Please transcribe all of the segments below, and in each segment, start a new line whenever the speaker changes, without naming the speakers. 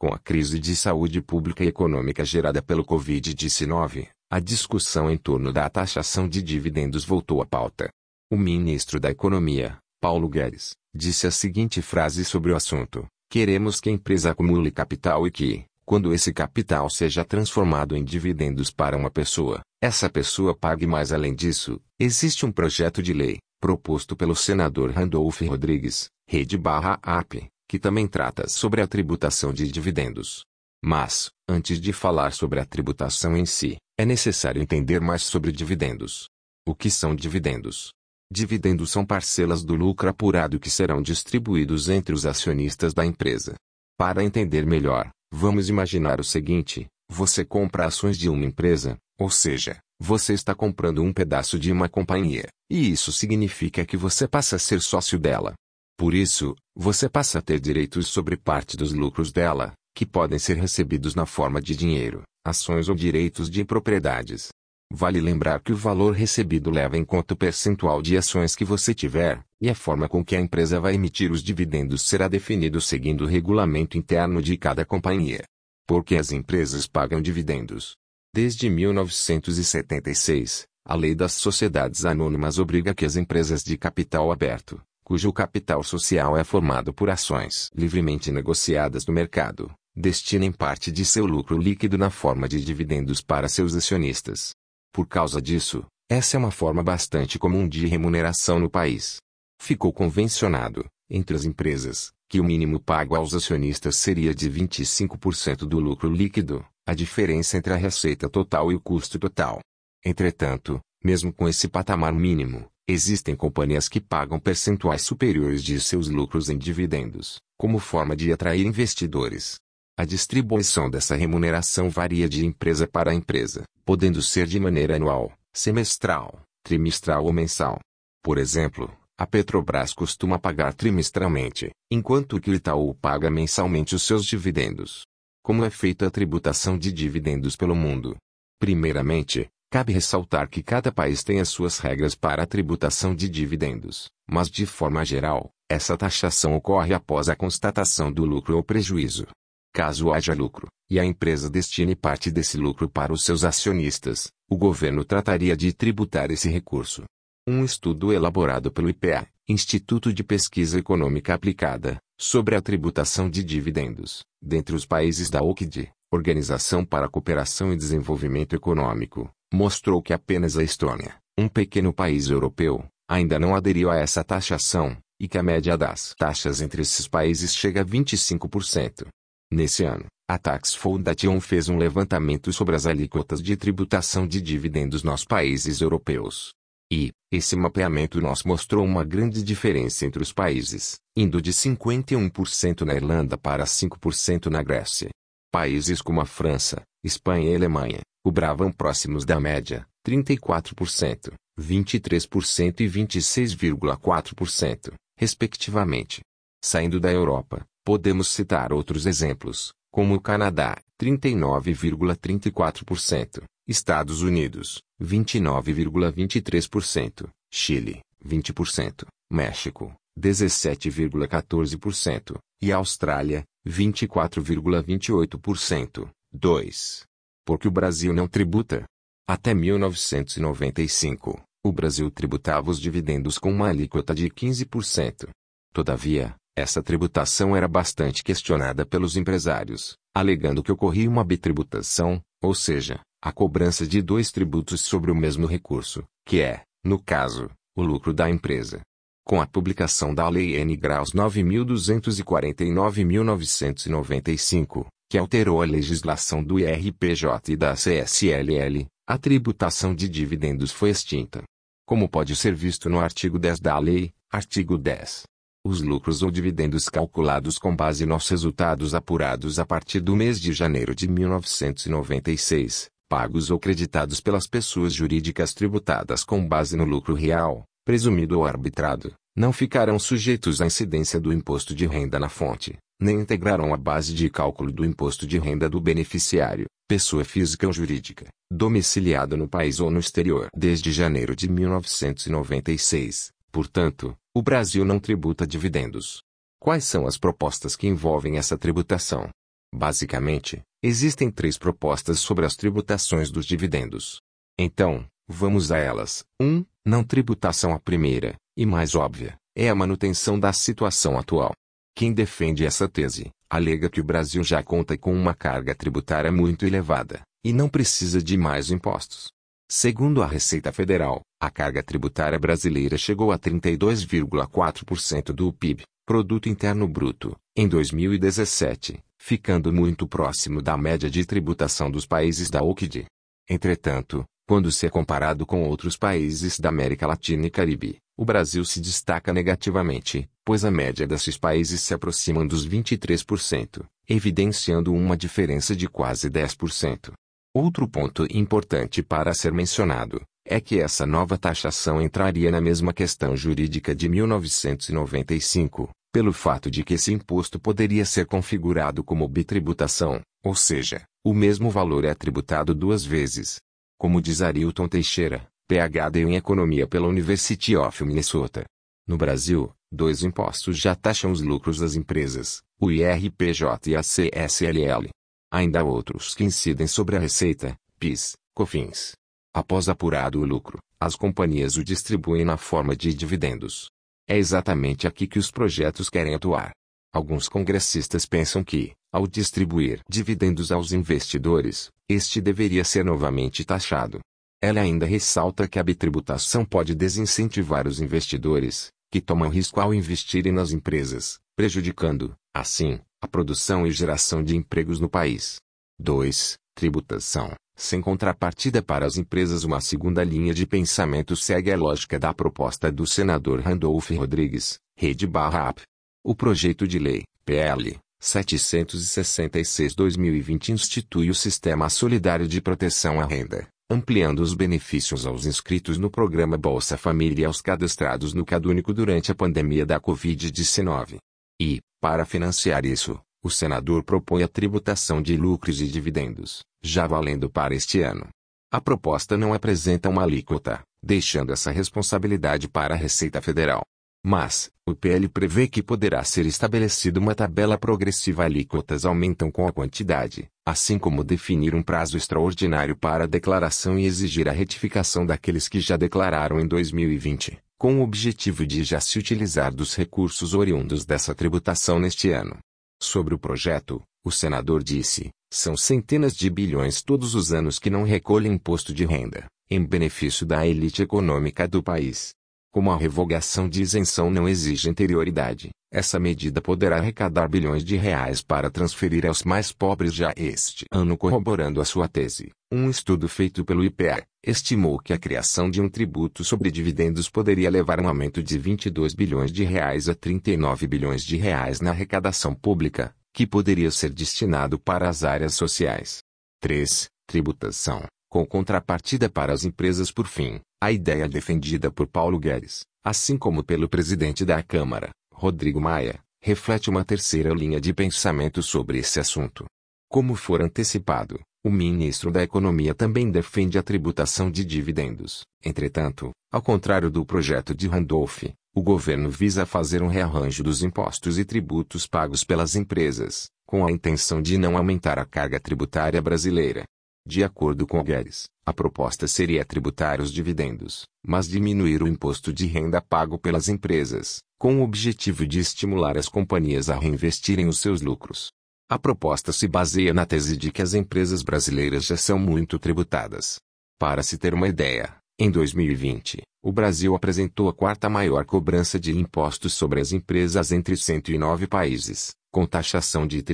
Com a crise de saúde pública e econômica gerada pelo Covid-19, a discussão em torno da taxação de dividendos voltou à pauta. O ministro da Economia, Paulo Guedes, disse a seguinte frase sobre o assunto: "Queremos que a empresa acumule capital e que, quando esse capital seja transformado em dividendos para uma pessoa, essa pessoa pague mais. Além disso, existe um projeto de lei, proposto pelo senador Randolph Rodrigues, Rede/AP, que também trata sobre a tributação de dividendos." Mas, antes de falar sobre a tributação em si, é necessário entender mais sobre dividendos. O que são dividendos? Dividendos são parcelas do lucro apurado que serão distribuídos entre os acionistas da empresa. Para entender melhor, vamos imaginar o seguinte: você compra ações de uma empresa, ou seja, você está comprando um pedaço de uma companhia, e isso significa que você passa a ser sócio dela. Por isso, você passa a ter direitos sobre parte dos lucros dela, que podem ser recebidos na forma de dinheiro, ações ou direitos de propriedades. Vale lembrar que o valor recebido leva em conta o percentual de ações que você tiver, e a forma com que a empresa vai emitir os dividendos será definido seguindo o regulamento interno de cada companhia. Por que as empresas pagam dividendos? Desde 1976, a Lei das Sociedades Anônimas obriga que as empresas de capital aberto, cujo capital social é formado por ações livremente negociadas no mercado, destinem parte de seu lucro líquido na forma de dividendos para seus acionistas. Por causa disso, essa é uma forma bastante comum de remuneração no país. Ficou convencionado, entre as empresas, que o mínimo pago aos acionistas seria de 25% do lucro líquido, a diferença entre a receita total e o custo total. Entretanto, mesmo com esse patamar mínimo, existem companhias que pagam percentuais superiores de seus lucros em dividendos, como forma de atrair investidores. A distribuição dessa remuneração varia de empresa para empresa, podendo ser de maneira anual, semestral, trimestral ou mensal. Por exemplo, a Petrobras costuma pagar trimestralmente, enquanto que o Itaú paga mensalmente os seus dividendos. Como é feita a tributação de dividendos pelo mundo? Primeiramente, cabe ressaltar que cada país tem as suas regras para a tributação de dividendos, mas de forma geral, essa taxação ocorre após a constatação do lucro ou prejuízo. Caso haja lucro, e a empresa destine parte desse lucro para os seus acionistas, o governo trataria de tributar esse recurso. Um estudo elaborado pelo IPEA, Instituto de Pesquisa Econômica Aplicada, sobre a tributação de dividendos, dentre os países da OCDE, Organização para a Cooperação e Desenvolvimento Econômico, mostrou que apenas a Estônia, um pequeno país europeu, ainda não aderiu a essa taxação, e que a média das taxas entre esses países chega a 25%. Nesse ano, a Tax Foundation fez um levantamento sobre as alíquotas de tributação de dividendos nos países europeus. E, esse mapeamento nos mostrou uma grande diferença entre os países, indo de 51% na Irlanda para 5% na Grécia. Países como a França, Espanha e Alemanha, cobravam próximos da média, 34%, 23% e 26,4%, respectivamente. Saindo da Europa, podemos citar outros exemplos, como o Canadá, 39,34%, Estados Unidos, 29,23%, Chile, 20%, México, 17,14%, e Austrália, 24,28%. 2. Por que o Brasil não tributa? Até 1995, o Brasil tributava os dividendos com uma alíquota de 15%. Todavia, essa tributação era bastante questionada pelos empresários, alegando que ocorria uma bitributação, ou seja, a cobrança de dois tributos sobre o mesmo recurso, que é, no caso, o lucro da empresa. Com a publicação da Lei N. Graus 9.249/1995, que alterou a legislação do IRPJ e da CSLL, a tributação de dividendos foi extinta. Como pode ser visto no artigo 10 da lei, artigo 10. Os lucros ou dividendos calculados com base nos resultados apurados a partir do mês de janeiro de 1996, pagos ou creditados pelas pessoas jurídicas tributadas com base no lucro real, presumido ou arbitrado, não ficarão sujeitos à incidência do imposto de renda na fonte, nem integrarão a base de cálculo do imposto de renda do beneficiário, pessoa física ou jurídica, domiciliado no país ou no exterior desde janeiro de 1996. Portanto, o Brasil não tributa dividendos. Quais são as propostas que envolvem essa tributação? Basicamente, existem três propostas sobre as tributações dos dividendos. Então, vamos a elas. 1. Não tributação. A primeira, e mais óbvia, é a manutenção da situação atual. Quem defende essa tese, alega que o Brasil já conta com uma carga tributária muito elevada, e não precisa de mais impostos. Segundo a Receita Federal, a carga tributária brasileira chegou a 32,4% do PIB, Produto Interno Bruto, em 2017, ficando muito próximo da média de tributação dos países da OCDE. Entretanto, quando se é comparado com outros países da América Latina e Caribe, o Brasil se destaca negativamente, pois a média desses países se aproxima dos 23%, evidenciando uma diferença de quase 10%. Outro ponto importante para ser mencionado é que essa nova taxação entraria na mesma questão jurídica de 1995, pelo fato de que esse imposto poderia ser configurado como bitributação, ou seja, o mesmo valor é tributado duas vezes. Como diz Arilton Teixeira, PhD em Economia pela University of Minnesota. No Brasil, dois impostos já taxam os lucros das empresas, o IRPJ e a CSLL. Ainda há outros que incidem sobre a receita, PIS, COFINS. Após apurado o lucro, as companhias o distribuem na forma de dividendos. É exatamente aqui que os projetos querem atuar. Alguns congressistas pensam que, ao distribuir dividendos aos investidores, este deveria ser novamente taxado. Ela ainda ressalta que a bitributação pode desincentivar os investidores, que tomam risco ao investirem nas empresas, prejudicando, assim, a produção e geração de empregos no país. 2. Tributação, sem contrapartida para as empresas. Uma segunda linha de pensamento segue a lógica da proposta do senador Randolph Rodrigues, Rede/AP. O projeto de lei, PL 766/2020 institui o Sistema Solidário de Proteção à Renda, ampliando os benefícios aos inscritos no programa Bolsa Família e aos cadastrados no CadÚnico durante a pandemia da Covid-19. E, para financiar isso, o senador propõe a tributação de lucros e dividendos, já valendo para este ano. A proposta não apresenta uma alíquota, deixando essa responsabilidade para a Receita Federal. Mas, o PL prevê que poderá ser estabelecida uma tabela progressiva. Alíquotas aumentam com a quantidade, assim como definir um prazo extraordinário para a declaração e exigir a retificação daqueles que já declararam em 2020, com o objetivo de já se utilizar dos recursos oriundos dessa tributação neste ano. Sobre o projeto, o senador disse, são centenas de bilhões todos os anos que não recolhem imposto de renda, em benefício da elite econômica do país. Como a revogação de isenção não exige anterioridade, essa medida poderá arrecadar bilhões de reais para transferir aos mais pobres já este ano. Corroborando a sua tese, um estudo feito pelo IPEA estimou que a criação de um tributo sobre dividendos poderia levar a um aumento de 22 bilhões de reais a 39 bilhões de reais na arrecadação pública, que poderia ser destinado para as áreas sociais. 3. Tributação, com contrapartida para as empresas. Por fim, a ideia defendida por Paulo Guedes, assim como pelo presidente da Câmara, Rodrigo Maia, reflete uma terceira linha de pensamento sobre esse assunto. Como for antecipado, o ministro da Economia também defende a tributação de dividendos. Entretanto, ao contrário do projeto de Randolph, o governo visa fazer um rearranjo dos impostos e tributos pagos pelas empresas, com a intenção de não aumentar a carga tributária brasileira. De acordo com Guedes, a proposta seria tributar os dividendos, mas diminuir o imposto de renda pago pelas empresas, com o objetivo de estimular as companhias a reinvestirem os seus lucros. A proposta se baseia na tese de que as empresas brasileiras já são muito tributadas. Para se ter uma ideia, em 2020, o Brasil apresentou a quarta maior cobrança de impostos sobre as empresas entre 109 países, com taxação de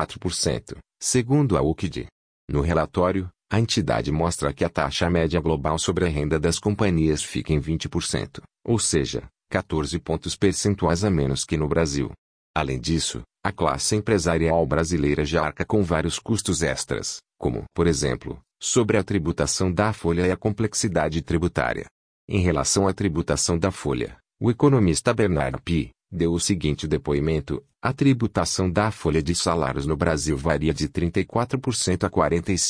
34%, segundo a OCDE. No relatório, a entidade mostra que a taxa média global sobre a renda das companhias fica em 20%, ou seja, 14 pontos percentuais a menos que no Brasil. Além disso, a classe empresarial brasileira já arca com vários custos extras, como, por exemplo, sobre a tributação da folha e a complexidade tributária. Em relação à tributação da folha, o economista Bernard P. deu o seguinte depoimento: a tributação da folha de salários no Brasil varia de 34% a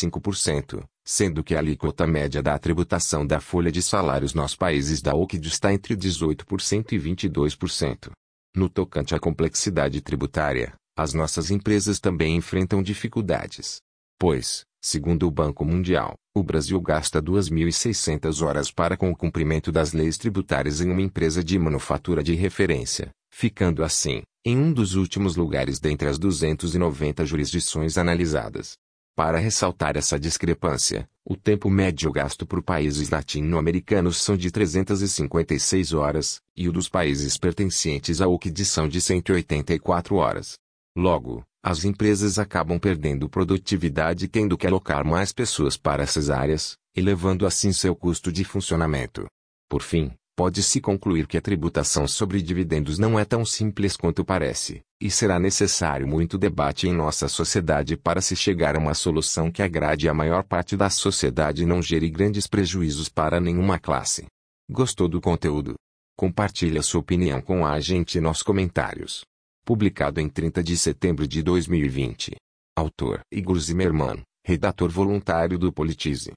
45%, sendo que a alíquota média da tributação da folha de salários nos países da OCDE está entre 18% e 22%. No tocante à complexidade tributária, As nossas empresas também enfrentam dificuldades. Pois, segundo o Banco Mundial, o Brasil gasta 2.600 horas para com o cumprimento das leis tributárias em uma empresa de manufatura de referência, ficando assim, em um dos últimos lugares dentre as 290 jurisdições analisadas. Para ressaltar essa discrepância, o tempo médio gasto por países latino-americanos são de 356 horas, e o dos países pertencentes ao OCDE são de 184 horas. Logo, as empresas acabam perdendo produtividade tendo que alocar mais pessoas para essas áreas, elevando assim seu custo de funcionamento. Por fim, pode-se concluir que a tributação sobre dividendos não é tão simples quanto parece, e será necessário muito debate em nossa sociedade para se chegar a uma solução que agrade a maior parte da sociedade e não gere grandes prejuízos para nenhuma classe. Gostou do conteúdo? Compartilhe a sua opinião com a gente nos comentários. Publicado em 30 de setembro de 2020. Autor: Igor Zimmermann, redator voluntário do Politize.